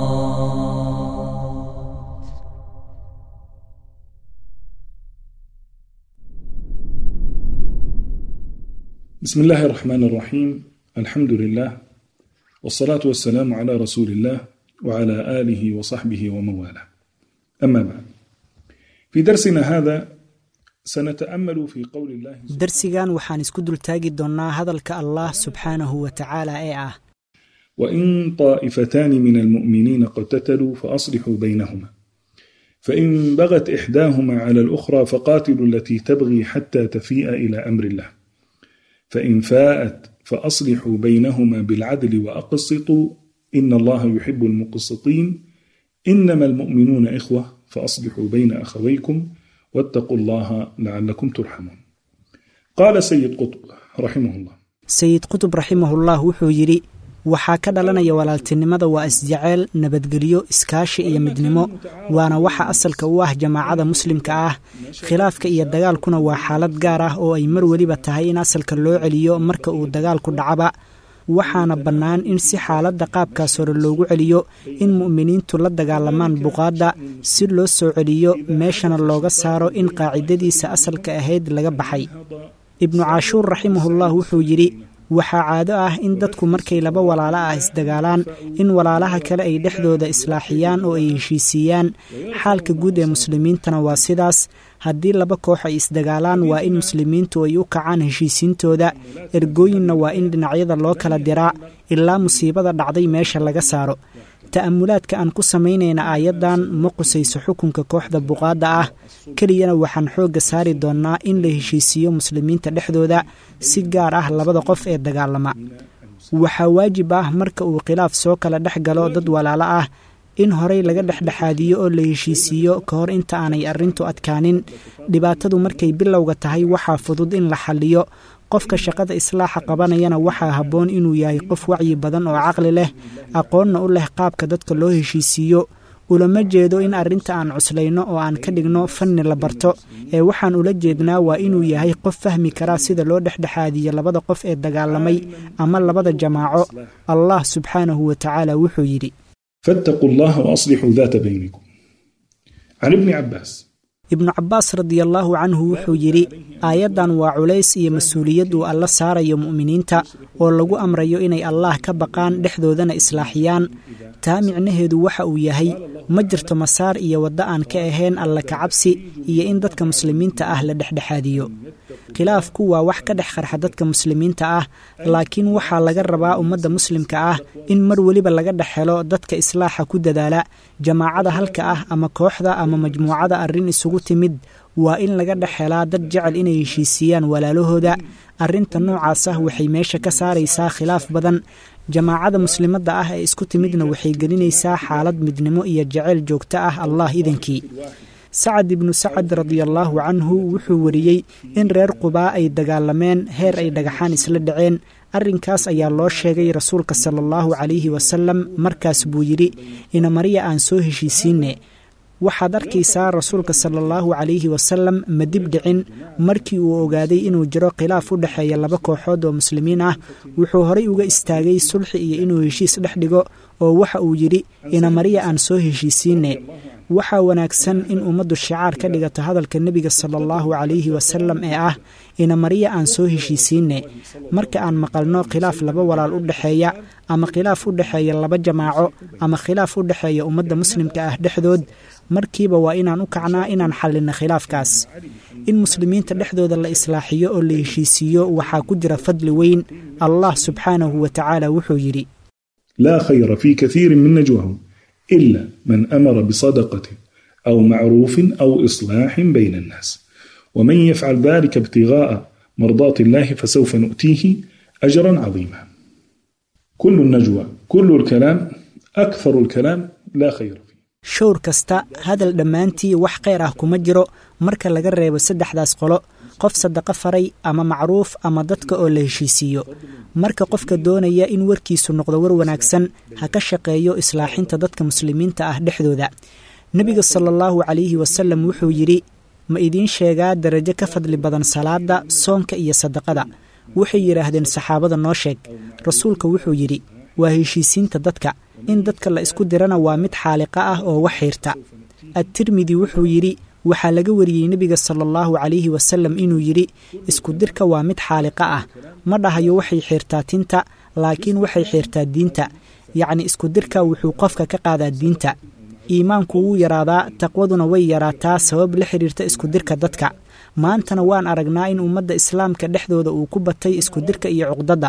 بسم الله الرحمن الرحيم الحمد لله والصلاة والسلام على رسول الله وعلى آله وصحبه ومن والاه أما بعد في درسنا هذا سنتأمل في قول الله درسيغان waxaan isku dul taagi doonaa hadalka Allah subhanahu wa ta'ala ee ah وإن طائفتان من المؤمنين اقتتلوا فأصلحوا بينهما فإن بغت إحداهما على الأخرى فقاتلوا التي تبغي حتى تفيء إلى أمر الله فإن فاءت فأصلحوا بينهما بالعدل وأقسطوا إن الله يحب المقسطين إنما المؤمنون إخوة فأصلحوا بين أخويكم واتقوا الله لعلكم ترحمون قال سيد قطب رحمه الله سيد قطب رحمه الله وحو يري waxaa ka dhalanaya walaaltinimada waa isjeceyl nabadgelyo iskaashi iyo midnimo waana waxa asalka u ah jamaacada muslimka ah khilaafka iyo dagaalkuna waa xaalad gaar ah oo ay mar waliba tahay in asalka loo celiyo marka uu dagaalku dhacaba waxaana bannaan in si xaaladda qaabkaas hore loogu celiyo in mu'miniintu la dagaalamaan buqaadda si loo soo celiyo meeshana looga saaro in qaacidadiisa asalka ahayd laga baxay ibnu caashuur raximahullah wuxuu yidhi waxaa caado ah in dadku markay laba walaalo ah isdagaalaan in walaalaha kale ay dhexdooda islaaxiyaan oo ay heshiisiiyaan xaalka guud ee muslimiintana waa sidaas haddii laba koox ay isdagaalaan waa in muslimiintu ay u kacaan heshiisiintooda ergooyinna waa in dhinacyada loo kala diraa ilaa musiibada dhacday meesha laga saaro ta'amulaadka aan ku samaynayna aayaddan ma qusayso xukunka kooxda buqaadda ah keliyana waxaan xoogga saari doonnaa in la heshiisiiyo muslimiinta dhexdooda si gaar ah labada qof ee dagaalama waxaa waajib ah marka uu khilaaf soo kala dhex galo dad walaalo ah in horey laga dhexdhexaadiyo oo la heshiisiiyo ka hor inta aanay arrintu adkaanin dhibaatadu markay bilowga tahay waxaa fudud in la xalliyo qofka shaqada islaaxa qabanayana waxaa habboon inuu yahay qof wacyi badan oo caqli leh aqoonna u leh qaabka dadka loo heshiisiiyo ulama jeedo in arrinta aan cuslayno oo aan ka dhigno fanni la barto ee waxaan ula jeednaa waa inuu yahay qof fahmi karaa sida loo dhexdhexaadiyo labada qof ee dagaalamay ama labada jamaaco allah subxaanahu wa tacaala wuxuu yidhi فاتقوا الله وأصلحوا ذات بينكم عن ابن عباس ibnu cabbaas radiallaahu canhu wuxuu yidhi aayaddan waa culays iyo mas-uuliyad uu alla saarayo mu'miniinta oo lagu amrayo inay allaah ka baqaan dhexdoodana islaaxiyaan taa micnaheedu waxa uu yahay ma jirto masaar iyo waddo aan ka ahayn alla kacabsi iyo in dadka muslimiinta ah la dhexdhexaadiyo khilaafku waa wax ka dhex qarxa dadka muslimiinta ah laakiin waxaa laga rabaa ummadda muslimka ah in mar weliba laga dhex helo dadka islaaxa ku dadaala jamaacada halka ah ama kooxda ama majmuucada arrin isugu timid waa in laga dhex helaa dad jecel inay heshiisiiyaan walaalahooda arrinta noocaas ah waxay meesha ka saaraysaa khilaaf badan jamaacada muslimadda ah ee isku timidna waxay gelinaysaa xaalad midnimo iyo jaceyl joogto ah allah idankii sacad ibnu sacad radiallaahu canhu wuxuu wariyey in reer qubaa ay dagaalameen heer ay dhagaxaan isla dhaceen arrinkaas ayaa loo sheegay rasuulka sala allahu calayhi wasalam markaas buu yidhi inamariya aan soo heshiisiinne waxaad arkaysaa rasuulka sala allahu calayhi wasalam ma dib dhicin markii uu ogaaday inuu jiro khilaaf u dhexeeya laba kooxood oo muslimiin ah wuxuu horay uga istaagay sulxi iyo inuu heshiis dhex dhigo oo waxa uu yidhi inamariya aan soo heshiisiinne waxaa wanaagsan in ummaddu shicaar ka dhigato hadalka nebiga sala allahu calayhi wasalam ee ah inamariya aan soo heshiisiinne marka aan maqalno khilaaf laba walaal u dhexeeya ama khilaaf u dhexeeya laba jamaaco ama khilaaf u dhexeeya ummadda muslimka ah dhexdood markiiba waa inaan u kacnaa inaan xallinno khilaafkaas in muslimiinta dhexdooda la islaaxiyo oo la heshiisiiyo waxaa ku jira fadli weyn allah subxaanahu wa tacaala wuxuu yidhi laa khayra fii kaiirin min najwahum ila man amara bisadaqatin aw macruufin aw islaaxin bayna annaas waman yafcal dalika ibtigaa'a mardaati illahi fasawfa nu'tiihi ajran cadiima kulu najwa kulu lkalaam akharu lkalaam laa khayra showr kasta hadal dhammaantii wax khayr ah kuma jiro marka laga reebo saddexdaas qolo qof sadaqo faray ama macruuf ama dadka oo la heshiisiiyo marka qofka doonaya in warkiisu noqdo war wanaagsan ha ka shaqeeyo islaaxinta dadka muslimiinta ah dhexdooda nebiga sala allahu calayhi wasalam wuxuu yidhi ma idiin sheegaa darajo ka fadli badan salaada soonka iyo sadaqada waxay yidhaahdeen saxaabada noo sheeg rasuulka wuxuu yidhi waa heshiisiinta dadka in dadka la isku dirana waa mid xaaliqa ah oo wax xiirta at-tirmidi wuxuu yidhi waxaa laga wariyey nebiga sala allahu calayhi wasalam inuu yidhi isku dirka waa mid xaaliqa ah ma dhahayo waxay xiirtaa tinta laakiin waxay xiirtaa diinta yacni isku dirka wuxuu qofka ka qaadaa diinta iimaanku wuu yaraadaa taqwaduna way yaraataa sabab la xidhiirta isku dirka dadka maantana waan aragnaa in ummadda islaamka dhexdooda uu ku batay isku dirka iyo cuqdadda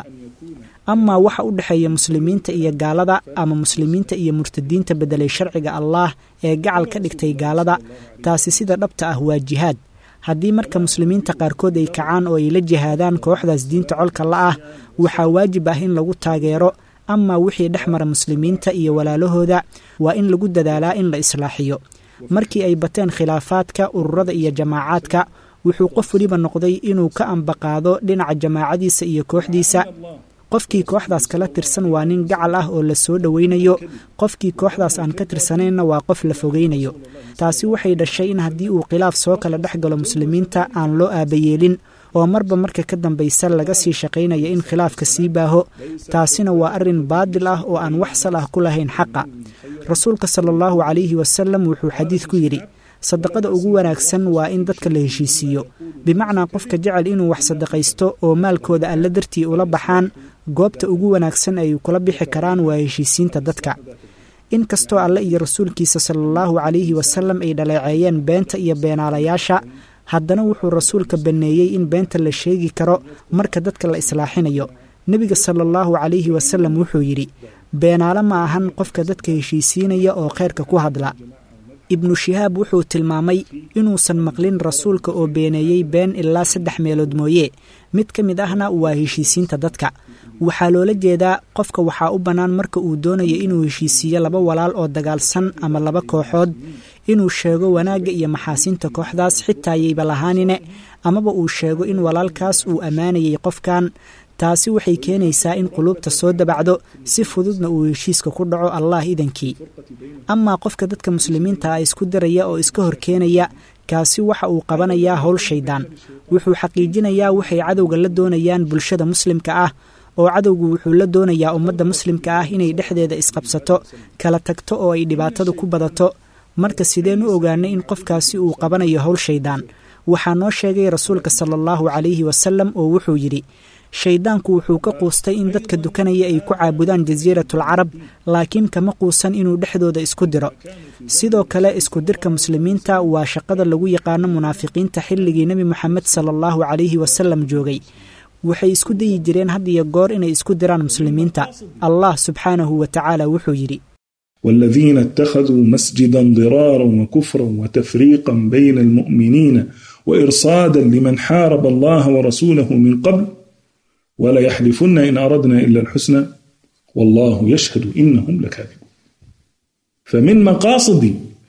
amaa waxa u dhexeeya muslimiinta iyo gaalada ama muslimiinta iyo murtadiinta beddelay sharciga allaah ee gacal ka dhigtay gaalada taasi sida dhabta ah waa jihaad haddii marka muslimiinta qaarkood ay kacaan oo ay la jihaadaan kooxdaas diinta colka la ah waxaa waajib ah in lagu taageero amaa wixii dhex mara muslimiinta iyo walaalahooda waa in lagu dadaalaa in la islaaxiyo markii ay bateen khilaafaadka ururada iyo jamaacaadka wuxuu qof weliba noqday inuu ka ambaqaado dhinaca jamaacadiisa iyo kooxdiisa qofkii kooxdaas kala tirsan waa nin gacal ah oo la soo dhowaynayo qofkii kooxdaas aan ka tirsanaynna waa qof la fogaynayo taasi waxay dhashay in haddii uu khilaaf soo kala dhex galo muslimiinta aan loo aabayeelin oo marba marka ka dambaysa laga sii shaqaynaya in khilaafka sii baaho taasina waa arrin baadil ah oo aan wax sal ah ku lahayn xaqa rasuulka sala allahu calayhi wasalam wuxuu xadiid ku yidhi sadaqada ugu wanaagsan waa in dadka la heshiisiiyo bimacnaa qofka jecel inuu wax sadaqaysto oo maalkooda alla dartii ula baxaan goobta ugu wanaagsan ay kula bixi karaan waa heshiisiinta dadka inkastoo alle iyo rasuulkiisa sala allahu calayhi wasalam ay dhaleeceeyeen beenta iyo beenaalayaasha haddana wuxuu rasuulka banneeyey in beenta la sheegi karo marka dadka la islaaxinayo nebiga sala allahu calayhi wasalam wuxuu yidhi beenaale ma ahan qofka dadka heshiisiinaya oo khayrka ku hadla ibnu shihaab wuxuu tilmaamay inuusan maqlin rasuulka oo beeneeyey been ilaa 3 meelood mooye mid ka mid ahna waa heshiisiinta dadka waxaa loola jeedaa qofka waxaa u bannaan marka uu doonayo inuu heshiisiiyo 2 walaal oo dagaalsan ama 2 kooxood inuu sheego wanaagga iyo maxaasinta kooxdaas xitaa yayba lahaanine amaba uu sheego in walaalkaas uu ammaanayay qofkan taasi waxay keenaysaa in quluubta soo dabacdo si fududna uu heshiiska ku dhaco allah idankii amaa qofka dadka muslimiinta ah isku diraya oo iska horkeenaya kaasi waxa uu qabanayaa howl shaydaan wuxuu xaqiijinayaa waxay cadowga la doonayaan bulshada muslimka ah oo cadowgu wuxuu la doonayaa ummadda muslimka ah inay dhexdeeda isqabsato kala tagto oo ay dhibaatadu ku badato marka sideen u ogaanay in qofkaasi uu qabanayo howl shaydaan waxaa noo sheegay rasuulka sala allahu calayhi wasalam oo wuxuu yidhi shayddaanku wuxuu ka quustay in dadka dukanaya ay ku caabudaan jasiiratul carab laakiin kama quusan inuu dhexdooda isku diro sidoo kale isku dirka muslimiinta waa shaqada lagu yaqaano munaafiqiinta xilligii nebi moxamed sala allahu calayhi wasalam joogay waxay isku dayi jireen had iyo goor inay isku diraan muslimiinta allah subxaanahu wa tacaala wuxuu yidhi والذين اتخذوا مسجدا ضرارا وكفرا وتفريقا بين المؤمنين وإرصادا لمن حارب الله ورسوله من قبل ولا يحلفن إن أردنا إلا الحسنى والله يشهد إنهم لكاذبون فمن مقاصد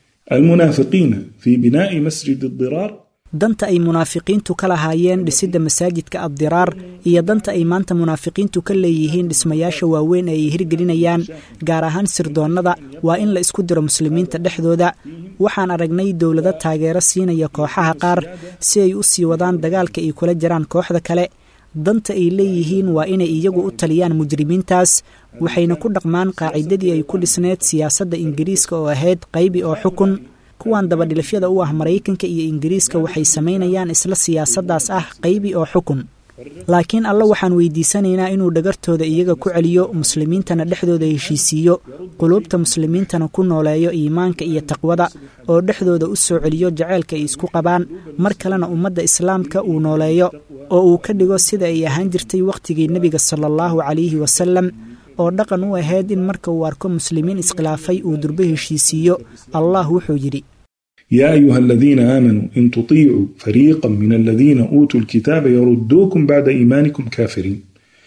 المنافقين في بناء مسجد الضرار danta ay munaafiqiintu ka lahaayeen dhisidda masaajidka addiraar iyo danta ay maanta munaafiqiintu ka leeyihiin dhismayaasha waaweyn ee ay hirgelinayaan gaar ahaan sirdoonnada waa in la isku diro muslimiinta dhexdooda waxaan aragnay dowlado taageero siinaya kooxaha qaar si ay u sii wadaan dagaalka ay kula jiraan kooxda kale danta ay leeyihiin waa inay iyagu u taliyaan mujrimiintaas waxayna ku dhaqmaan qaacidadii ay ku dhisneed siyaasadda ingiriiska oo ahayd qaybi oo xukun kuwan dabadhilifyada u ah maraykanka iyo ingiriiska waxay samaynayaan isla siyaasaddaas ah qaybi oo xukun laakiin alla waxaan weydiisanaynaa inuu dhagartooda iyaga ku celiyo muslimiintana dhexdooda heshiisiiyo quluubta muslimiintana ku nooleeyo iimaanka iyo taqwada oo dhexdooda u soo celiyo jaceylka ay isku qabaan mar kalena ummadda islaamka uu nooleeyo oo uu ka dhigo sida ay ahaan jirtay wakhtigii nebiga sala allahu calayhi wasalam oo dhaqan u ahayd in marka uu arko muslimiin iskhilaafay uu durbo heshiisiiyo allah wuxuu yidhi يا أيها الذين آمنوا إن تطيعوا فريقا من الذين أوتوا الكتاب يردوكم بعد إيمانكم كافرين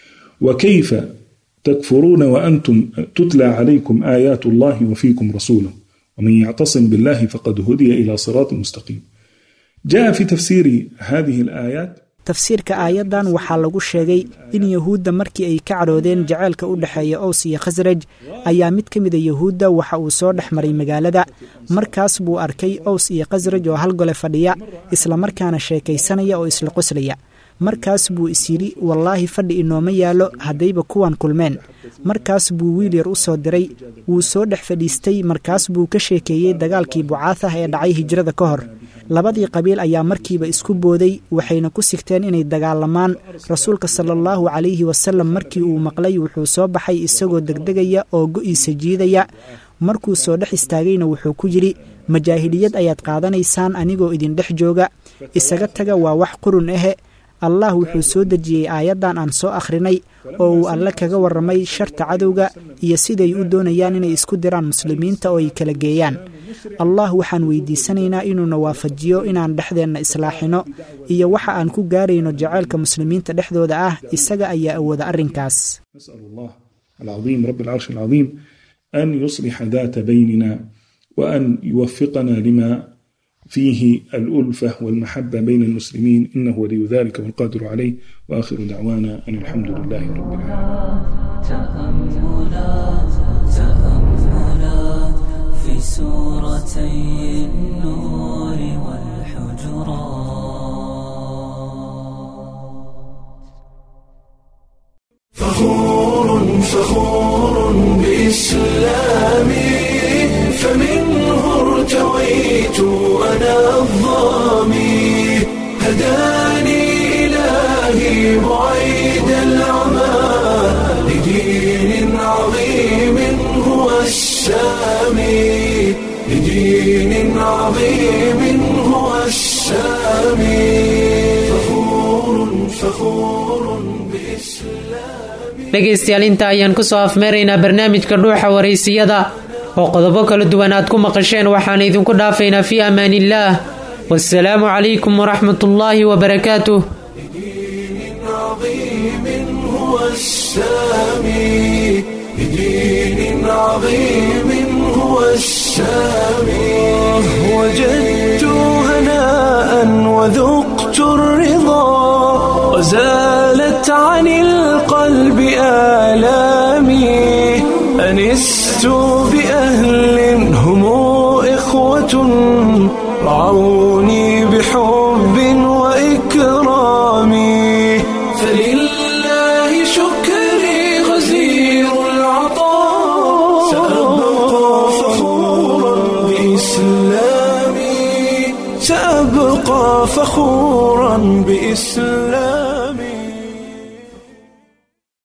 وكيف تكفرون وأنتم تتلى عليكم آيات الله وفيكم رسوله ومن يعتصم بالله فقد هدي إلى صراط مستقيم جاء في تفسير هذه الآيات tafsiirka aayaddan waxaa lagu sheegay in yahuudda markii ay ka cadhoodeen jaceylka u dhexeeya ows iyo khasraj ayaa mid ka mida yahuudda waxa uu soo dhex maray magaalada markaas buu arkay ows iyo khasraj oo hal gole fadhiya islamarkaana sheekaysanaya oo isla qoslaya markaas buu is yidhi wallaahi fadhi inooma yaallo haddayba kuwan kulmeen markaas buu wiil yar u soo diray wuu soo dhex fadhiistay markaas buu ka sheekeeyey dagaalkii bucaatah ee dhacay hijrada ka hor labadii qabiil ayaa markiiba isku booday waxayna ku sigteen inay dagaalamaan rasuulka sala allahu calayhi wasalam markii uu maqlay wuxuu soo baxay isagoo degdegaya oo go'iisa jiidaya markuu soo dhex istaagayna wuxuu ku yidhi majaahiliyad ayaad qaadanaysaan anigoo idin dhex jooga isaga taga waa wax qurun ahe allah wuxuu soo dejiyey aayaddan aan soo akhrinay oo uu alle kaga warramay sharta cadowga iyo siday u doonayaan inay isku diraan muslimiinta oo ay kala geeyaan allah waxaan weydiisanaynaa inuuna waafajiyo inaan dhexdeenna islaaxino iyo waxa aan ku gaarayno jaceylka muslimiinta dhexdooda ah isaga ayaa awooda arrinkaas نسأل الله العظيم رب العرش العظيم أن يصلح ذات بيننا وأن يوفقنا لما فيه الألفة والمحبة بين المسلمين إنه ولي ذلك والقادر عليه وآخر دعوانا أن الحمد لله رب العالمين تأملات في سورتي النور والحجرات فخور بإسلامي فمنه ارتويت أنا الظامي هداني إلهي بعيد العمى لدين عظيم هو السامي لدين عظيم هو السامي فخور بإسلامي dhegaystayaal inta ayaan ku soo afmeeraynaa barnaamijka dhuuxa waraysiyada oo qodobo kala duwan aad ku maqasheen waxaan idinku dhaafaynaa fii amaaniillaah wassalaamu calaykum waraxmat ullaahi wabarakaatuh وجدت هناء وذقت الرضا وزالت عن القلب آلامي أنست بأهل هم إخوة رعوني بحب وإكرام فلله شكري غزير العطاء سأبقى فخورا بإسلامي سأبقى فخورا بإسلامي